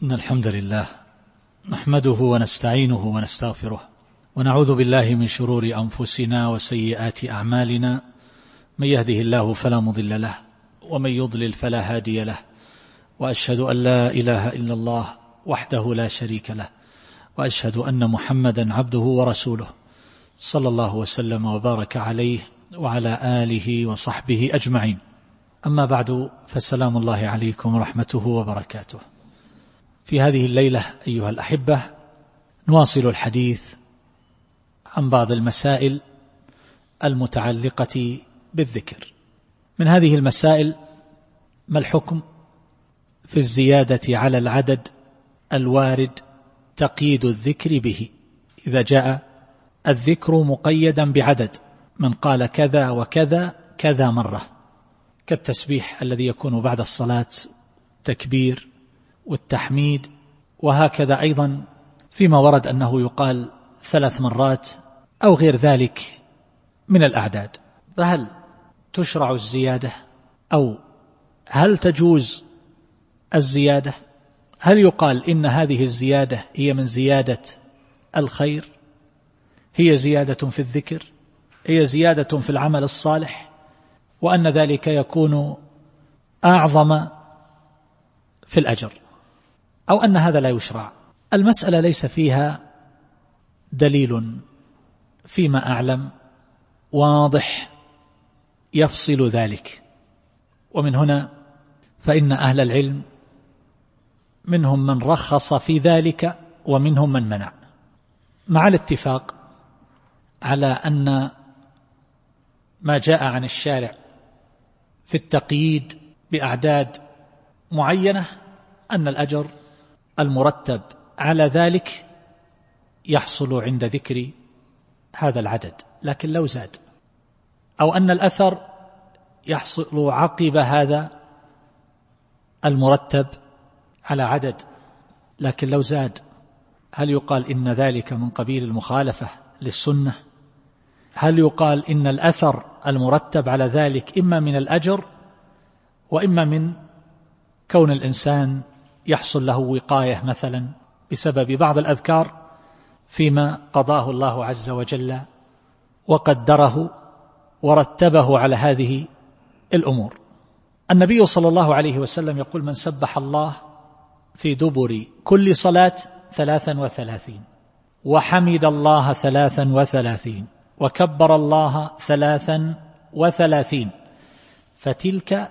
إن الحمد لله نحمده ونستعينه ونستغفره ونعوذ بالله من شرور أنفسنا وسيئات أعمالنا، من يهده الله فلا مضل له ومن يضلل فلا هادي له، وأشهد أن لا إله إلا الله وحده لا شريك له، وأشهد أن محمدا عبده ورسوله صلى الله وسلم وبارك عليه وعلى آله وصحبه أجمعين. أما بعد، فسلام الله عليكم ورحمته وبركاته. في هذه الليلة أيها الأحبة نواصل الحديث عن بعض المسائل المتعلقة بالذكر. من هذه المسائل: ما الحكم في الزيادة على العدد الوارد تقييد الذكر به؟ إذا جاء الذكر مقيدا بعدد، من قال كذا وكذا كذا مرة، كالتسبيح الذي يكون بعد الصلاة، تكبير والتحميد، وهكذا أيضا فيما ورد أنه يقال 3 مرات أو غير ذلك من الأعداد. فهل تشرع الزيادة أو هل تجوز الزيادة؟ هل يقال إن هذه الزيادة هي من زيادة الخير، هي زيادة في الذكر، هي زيادة في العمل الصالح، وأن ذلك يكون أعظم في الأجر، أو أن هذا لا يشرع؟ المسألة ليس فيها دليل فيما أعلم واضح يفصل ذلك، ومن هنا فإن أهل العلم منهم من رخص في ذلك ومنهم من منع، مع الاتفاق على أن ما جاء عن الشارع في التقييد بأعداد معينة أن الأجر المرتب على ذلك يحصل عند ذكر هذا العدد، لكن لو زاد، أو أن الأثر يحصل عقب هذا المرتب على عدد، لكن لو زاد، هل يقال إن ذلك من قبيل المخالفة للسنة؟ هل يقال إن الأثر المرتب على ذلك إما من الأجر وإما من كون الإنسان يحصل له وقاية مثلا بسبب بعض الأذكار فيما قضاه الله عز وجل وقدره ورتبه على هذه الأمور؟ النبي صلى الله عليه وسلم يقول: من سبح الله في دبر كل صلاة 33 وحمد الله 33 وكبر الله 33 فتلك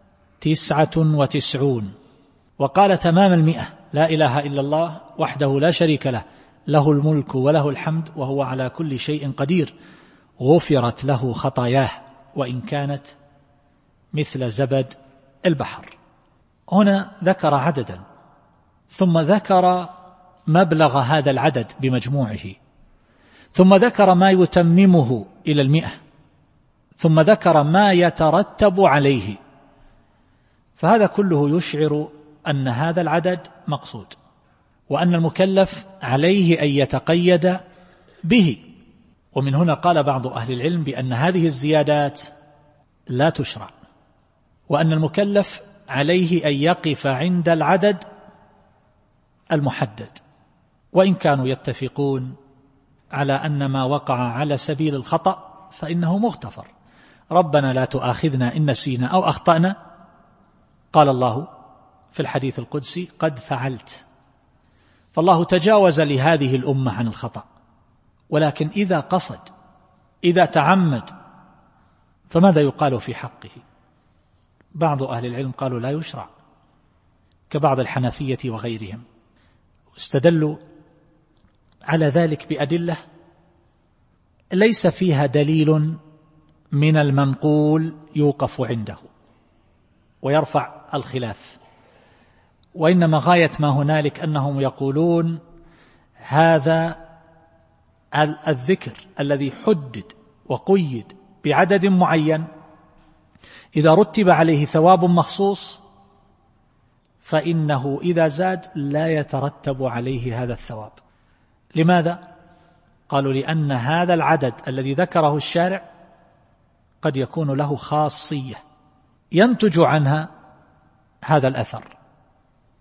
99. وقال تمام 100: لا إله إلا الله وحده لا شريك له، له الملك وله الحمد وهو على كل شيء قدير، غفرت له خطاياه وإن كانت مثل زبد البحر. هنا ذكر عددا، ثم ذكر مبلغ هذا العدد بمجموعه، ثم ذكر ما يتممه إلى 100، ثم ذكر ما يترتب عليه. فهذا كله يشعر أن هذا العدد مقصود، وأن المكلف عليه أن يتقيد به. ومن هنا قال بعض أهل العلم بأن هذه الزيادات لا تشرع، وأن المكلف عليه أن يقف عند العدد المحدد، وإن كانوا يتفقون على أن ما وقع على سبيل الخطأ فإنه مغتفر. ربنا لا تؤاخذنا إن نسينا أو أخطأنا، قال الله في الحديث القدسي: قد فعلت. فالله تجاوز لهذه الأمة عن الخطأ، ولكن إذا قصد، إذا تعمد، فماذا يقال في حقه؟ بعض أهل العلم قالوا لا يشرع، كبعض الحنفية وغيرهم، استدلوا على ذلك بأدلة ليس فيها دليل من المنقول يوقف عنده ويرفع الخلاف، وإنما غاية ما هنالك أنهم يقولون هذا الذكر الذي حدد وقيد بعدد معين إذا رتب عليه ثواب مخصوص فإنه إذا زاد لا يترتب عليه هذا الثواب. لماذا؟ قالوا: لأن هذا العدد الذي ذكره الشارع قد يكون له خاصية ينتج عنها هذا الأثر،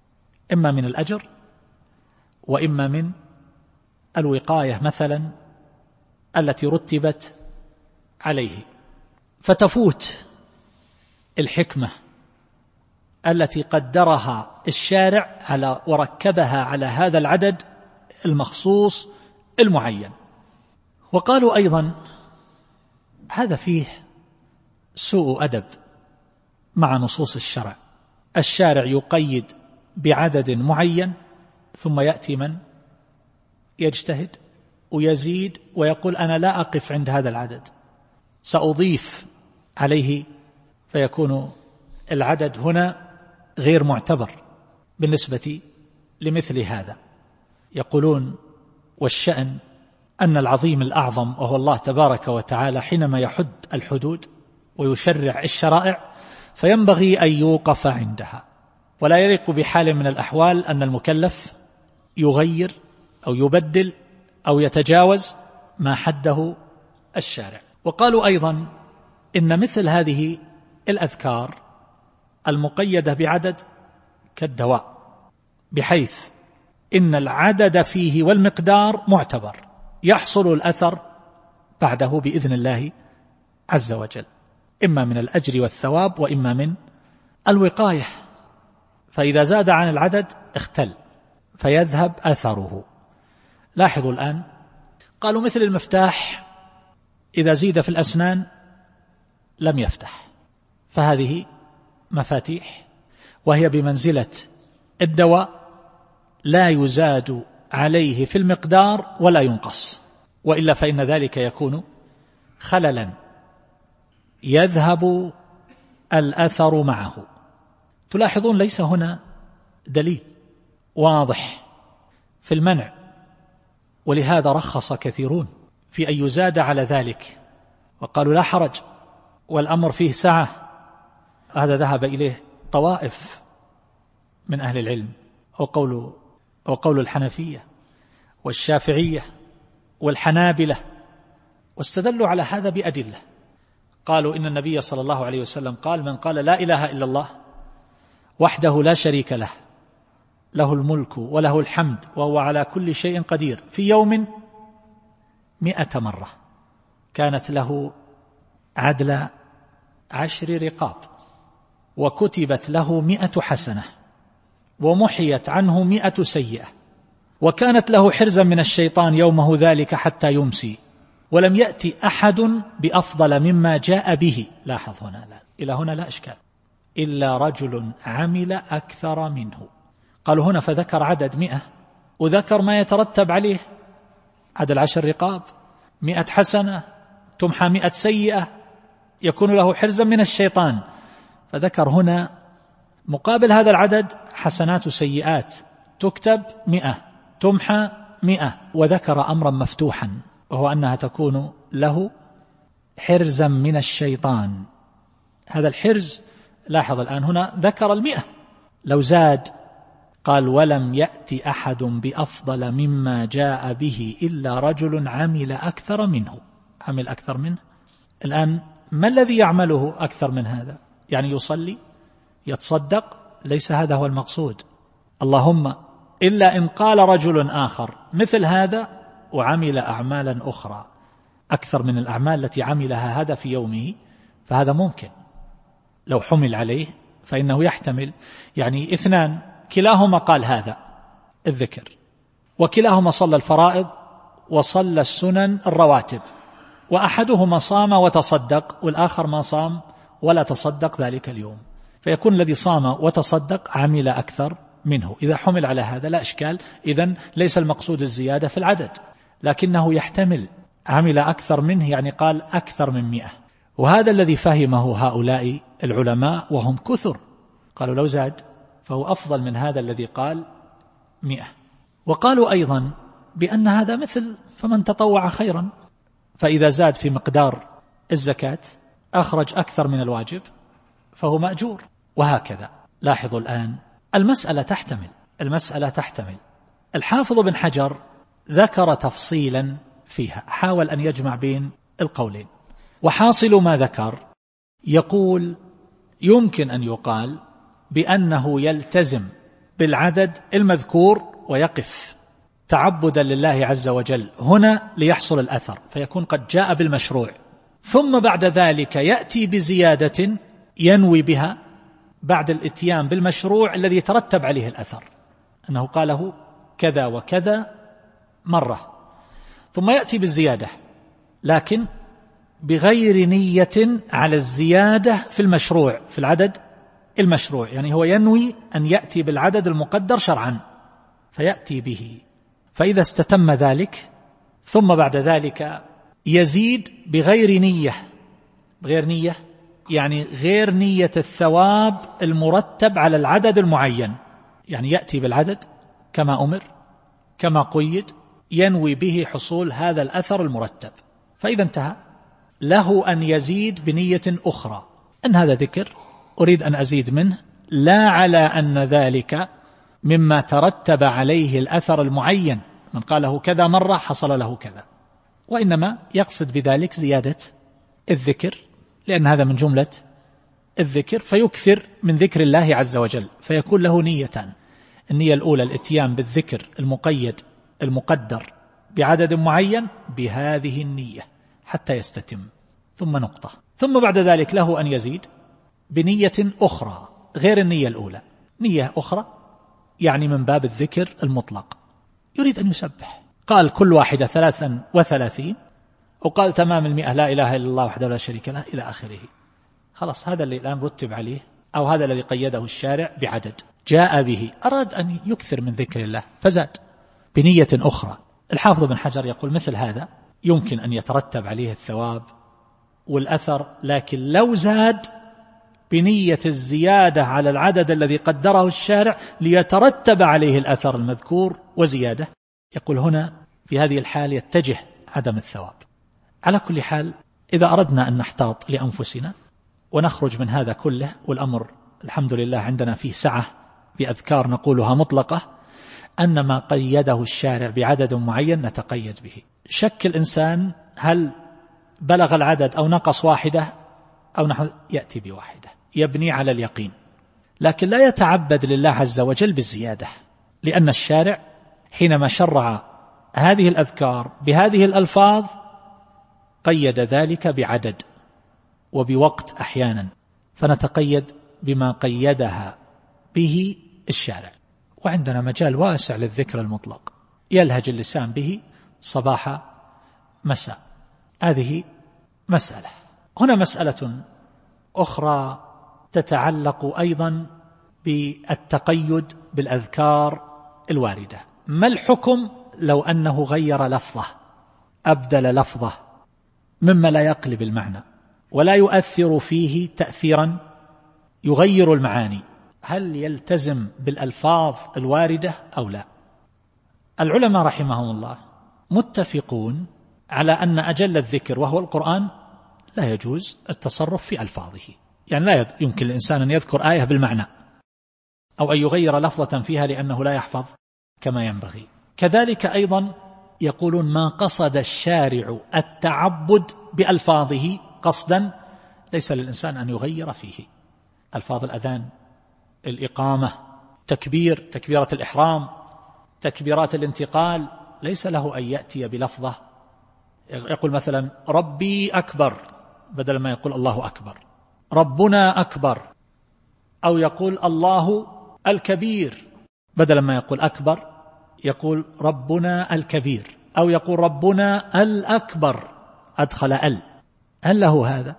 إما من الأجر وإما من الوقاية مثلا التي رتبت عليه، فتفوت الحكمة التي قدرها الشارع وركبها على هذا العدد المخصوص المعين. وقالوا أيضا هذا فيه سوء أدب مع نصوص الشرع. الشارع يقيد بعدد معين ثم يأتي من يجتهد ويزيد ويقول أنا لا أقف عند هذا العدد، سأضيف عليه، فيكون العدد هنا غير معتبر بالنسبة لمثل هذا. يقولون والشأن أن العظيم الأعظم وهو الله تبارك وتعالى حينما يحد الحدود ويشرع الشرائع فينبغي أن يوقف عندها، ولا يليق بحال من الأحوال أن المكلف يغير أو يبدل أو يتجاوز ما حده الشارع. وقالوا أيضا إن مثل هذه الأذكار المقيدة بعدد كالدواء، بحيث إن العدد فيه والمقدار معتبر، يحصل الأثر بعده بإذن الله عز وجل، إما من الأجر والثواب وإما من الوقاية. فإذا زاد عن العدد اختل فيذهب أثره. لاحظوا الآن، قالوا مثل المفتاح إذا زيد في الأسنان لم يفتح، فهذه مفاتيح وهي بمنزلة الدواء، لا يزاد عليه في المقدار ولا ينقص، وإلا فإن ذلك يكون خللا يذهب الأثر معه. تلاحظون ليس هنا دليل واضح في المنع، ولهذا رخص كثيرون في أن يزاد على ذلك وقالوا لا حرج والأمر فيه سعة. هذا ذهب إليه طوائف من أهل العلم، وقول الحنفية والشافعية والحنابلة، واستدلوا على هذا بأدلة. قالوا إن النبي صلى الله عليه وسلم قال من قال لا إله إلا الله وحده لا شريك له، له الملك وله الحمد وهو على كل شيء قدير، في يوم 100 مرة كانت له عدل 10 رقاب، وكتبت له 100 حسنة، ومحيت عنه 100 سيئة، وكانت له حرزا من الشيطان يومه ذلك حتى يمسي، ولم يأتي أحد بأفضل مما جاء به. لاحظ هنا، لا إلى هنا لا إشكال، إلا رجل عمل أكثر منه. قالوا هنا فذكر عدد 100 وذكر ما يترتب عليه، عدد 10 رقاب، 100 حسنة، تمحى 100 سيئة، يكون له حرزا من الشيطان. فذكر هنا مقابل هذا العدد حسنات وسيئات، تكتب 100 تمحى 100، وذكر أمرا مفتوحا وهو أنها تكون له حرزا من الشيطان. هذا الحرز، لاحظ الآن هنا ذكر 100، لو زاد قال ولم يأتي أحد بأفضل مما جاء به إلا رجل عمل أكثر منه. عمل أكثر منه، الآن ما الذي يعمله أكثر من هذا؟ يعني يصلي، يتصدق، ليس هذا هو المقصود. اللهم إلا إن قال رجل آخر مثل هذا وعمل أعمالا أخرى أكثر من الأعمال التي عملها هذا في يومه، فهذا ممكن لو حمل عليه، فإنه يحتمل. يعني 2 كلاهما قال هذا الذكر، وكلاهما صلى الفرائض وصلى السنن الرواتب، وأحدهما صام وتصدق والآخر ما صام ولا تصدق ذلك اليوم، فيكون الذي صام وتصدق عمل أكثر منه. إذا حمل على هذا لا إشكال، إذن ليس المقصود الزيادة في العدد، لكنه يحتمل عمل أكثر منه، يعني قال أكثر من 100. وهذا الذي فهمه هؤلاء العلماء وهم كثر، قالوا لو زاد فهو أفضل من هذا الذي قال 100. وقالوا أيضا بأن هذا مثل فمن تطوع خيرا، فإذا زاد في مقدار الزكاة أخرج أكثر من الواجب فهو مأجور، وهكذا. لاحظوا الآن، المسألة تحتمل. الحافظ بن حجر ذكر تفصيلا فيها، حاول أن يجمع بين القولين، وحاصل ما ذكر يقول يمكن أن يقال بأنه يلتزم بالعدد المذكور ويقف تعبدا لله عز وجل هنا ليحصل الأثر، فيكون قد جاء بالمشروع. ثم بعد ذلك يأتي بزيادة ينوي بها بعد الاتيان بالمشروع الذي يترتب عليه الأثر، أنه قاله كذا وكذا مرة، ثم يأتي بالزيادة لكن بغير نية على الزيادة في المشروع، في العدد المشروع، يعني هو ينوي أن يأتي بالعدد المقدر شرعا فيأتي به. فإذا استتم ذلك ثم بعد ذلك يزيد بغير نية، بغير نية يعني غير نية الثواب المرتب على العدد المعين، يعني يأتي بالعدد كما أمر كما قيد، ينوي به حصول هذا الأثر المرتب. فإذا انتهى له أن يزيد بنية أخرى، أن هذا ذكر أريد أن أزيد منه، لا على أن ذلك مما ترتب عليه الأثر المعين، من قاله كذا مرة حصل له كذا، وإنما يقصد بذلك زيادة الذكر، لأن هذا من جملة الذكر، فيكثر من ذكر الله عز وجل، فيكون له نيتان. النية الأولى الاتيان بالذكر المقيد المقدر بعدد معين بهذه النية حتى يستتم، ثم نقطة. ثم بعد ذلك له أن يزيد بنية أخرى غير النية الأولى، نية أخرى يعني من باب الذكر المطلق، يريد أن يسبح، قال كل واحدة 33 وقال تمام 100 لا إله إلا الله وحده لا شريك له إلى آخره. خلاص هذا اللي الآن رتب عليه، أو هذا الذي قيده الشارع بعدد جاء به، أراد أن يكثر من ذكر الله فزاد بنية أخرى. الحافظ بن حجر يقول مثل هذا يمكن أن يترتب عليه الثواب والأثر، لكن لو زاد بنية الزيادة على العدد الذي قدره الشارع ليترتب عليه الأثر المذكور وزيادة، يقول هنا في هذه الحال يتجه عدم الثواب. على كل حال إذا أردنا أن نحتاط لأنفسنا ونخرج من هذا كله، والأمر الحمد لله عندنا فيه سعة بأذكار نقولها مطلقة، أن ما قيده الشارع بعدد معين نتقيد به. شك الإنسان هل بلغ العدد أو نقص واحدة أو نحو، يأتي بواحدة يبني على اليقين، لكن لا يتعبد لله عز وجل بالزيادة، لأن الشارع حينما شرع هذه الأذكار بهذه الألفاظ قيد ذلك بعدد وبوقت أحيانا، فنتقيد بما قيدها به الشارع. وعندنا مجال واسع للذكر المطلق يلهج اللسان به صباح مساء. هذه مسألة. هنا مسألة أخرى تتعلق أيضا بالتقيد بالأذكار الواردة. ما الحكم لو أنه غير لفظه، أبدل لفظه مما لا يقلب المعنى ولا يؤثر فيه تأثيرا يغير المعاني، هل يلتزم بالألفاظ الواردة أو لا؟ العلماء رحمهم الله متفقون على أن أجل الذكر وهو القرآن لا يجوز التصرف في ألفاظه، يعني لا يمكن الإنسان أن يذكر آية بالمعنى أو أن يغير لفظة فيها لأنه لا يحفظ كما ينبغي. كذلك أيضا يقولون ما قصد الشارع التعبد بألفاظه قصدا ليس للإنسان أن يغير فيه. ألفاظ الأذان، الإقامة، تكبيرة الإحرام، تكبيرات الانتقال، ليس له أن يأتي بلفظة يقول مثلا ربي أكبر بدل ما يقول الله أكبر، ربنا أكبر، أو يقول الله الكبير بدل ما يقول أكبر يقول ربنا الكبير، أو يقول ربنا الأكبر أدخل هل له هذا؟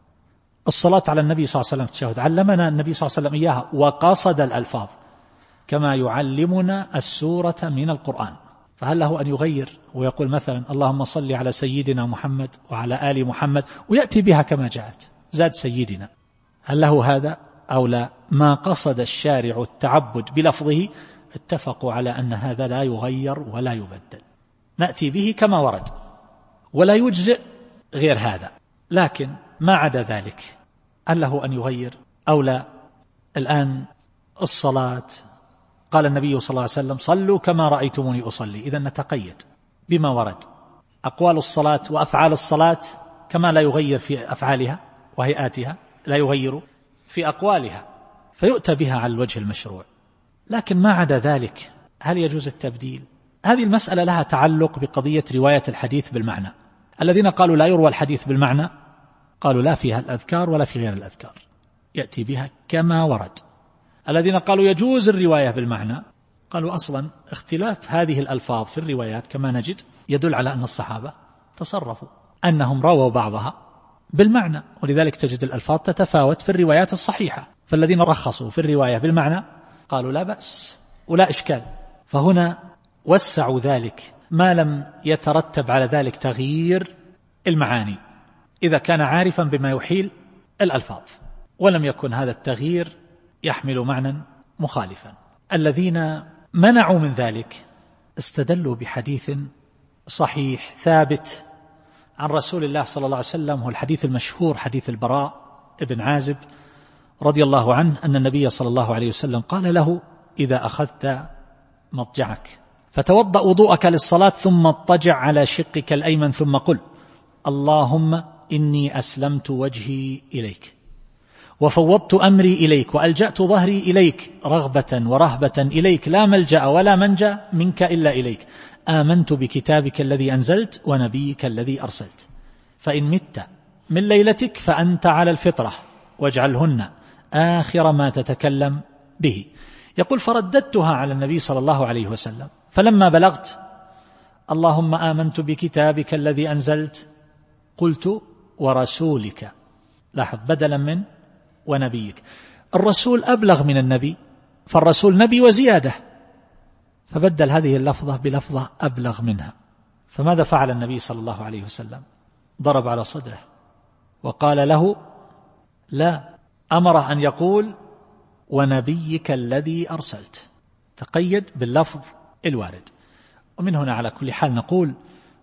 الصلاة على النبي صلى الله عليه وسلم في التشهد علمنا النبي صلى الله عليه وسلم إياها وقصد الألفاظ كما يعلمنا السورة من القرآن، فهل له أن يغير ويقول مثلا اللهم صل على سيدنا محمد وعلى آل محمد ويأتي بها كما جاءت زاد سيدنا، هل له هذا أو لا؟ ما قصد الشارع التعبد بلفظه اتفقوا على أن هذا لا يغير ولا يبدل، نأتي به كما ورد ولا يجزئ غير هذا، لكن ما عدا ذلك هل له أن يغير أو لا؟ الآن الصلاة قال النبي صلى الله عليه وسلم صلوا كما رأيتموني أصلي، إذن نتقيد بما ورد. أقوال الصلاة وأفعال الصلاة كما لا يغير في أفعالها وهيئاتها لا يغير في أقوالها، فيؤتى بها على الوجه المشروع. لكن ما عدا ذلك هل يجوز التبديل؟ هذه المسألة لها تعلق بقضية رواية الحديث بالمعنى. الذين قالوا لا يروى الحديث بالمعنى قالوا لا فيها الأذكار ولا في غير الأذكار، يأتي بها كما ورد. الذين قالوا يجوز الرواية بالمعنى قالوا أصلا اختلاف هذه الألفاظ في الروايات كما نجد يدل على أن الصحابة تصرفوا، أنهم رووا بعضها بالمعنى، ولذلك تجد الألفاظ تتفاوت في الروايات الصحيحة. فالذين رخصوا في الرواية بالمعنى قالوا لا بأس ولا إشكال، فهنا وسعوا ذلك ما لم يترتب على ذلك تغيير المعاني، إذا كان عارفا بما يحيل الألفاظ ولم يكن هذا التغيير يحمل معنى مخالفا. الذين منعوا من ذلك استدلوا بحديث صحيح ثابت عن رسول الله صلى الله عليه وسلم، هو الحديث المشهور حديث البراء بن عازب رضي الله عنه أن النبي صلى الله عليه وسلم قال له: إذا أخذت مضجعك فتوضأ وضوءك للصلاة ثم اضطجع على شقك الأيمن ثم قل: اللهم إني أسلمت وجهي إليك وفوضت أمري إليك وألجأت ظهري إليك رغبة ورهبة إليك لا ملجأ ولا منجا منك إلا إليك، آمنت بكتابك الذي أنزلت ونبيك الذي أرسلت، فإن مت من ليلتك فأنت على الفطرة واجعلهن آخر ما تتكلم به. يقول: فرددتها على النبي صلى الله عليه وسلم، فلما بلغت اللهم آمنت بكتابك الذي أنزلت قلت ورسولك، لاحظ بدلا من ونبيك، الرسول أبلغ من النبي، فالرسول نبي وزيادة، فبدل هذه اللفظة بلفظة أبلغ منها. فماذا فعل النبي صلى الله عليه وسلم؟ ضرب على صدره وقال له: لا، أمره أن يقول ونبيك الذي أرسلت، تقيد باللفظ الوارد. ومن هنا على كل حال نقول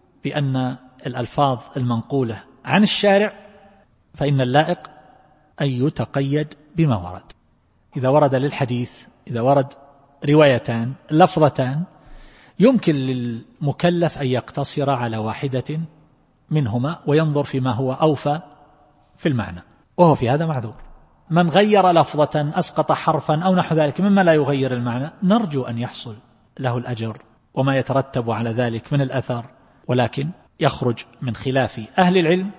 بأن الألفاظ المنقولة عن الشارع فإن اللائق أن يتقيد بما ورد. إذا ورد للحديث، إذا ورد روايتان لفظتان، يمكن للمكلف أن يقتصر على واحدة منهما وينظر فيما هو أوفى في المعنى، وهو في هذا معذور. من غير لفظة أسقط حرفا أو نحو ذلك مما لا يغير المعنى نرجو أن يحصل له الأجر وما يترتب على ذلك من الأثر، ولكن يخرج من خلاف أهل العلم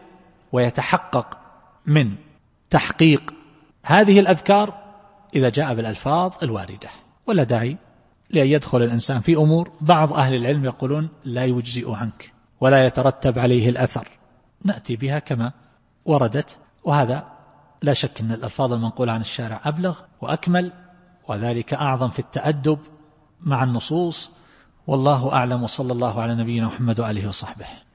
ويتحقق من تحقيق هذه الأذكار إذا جاء بالألفاظ الواردة، ولا داعي لأن يدخل الإنسان في أمور بعض أهل العلم يقولون لا يجزئ عنك ولا يترتب عليه الأثر، نأتي بها كما وردت. وهذا لا شك أن الألفاظ المنقولة عن الشارع أبلغ وأكمل، وذلك أعظم في التأدب مع النصوص. والله أعلم، وصلى الله على نبينا محمد وآله وصحبه.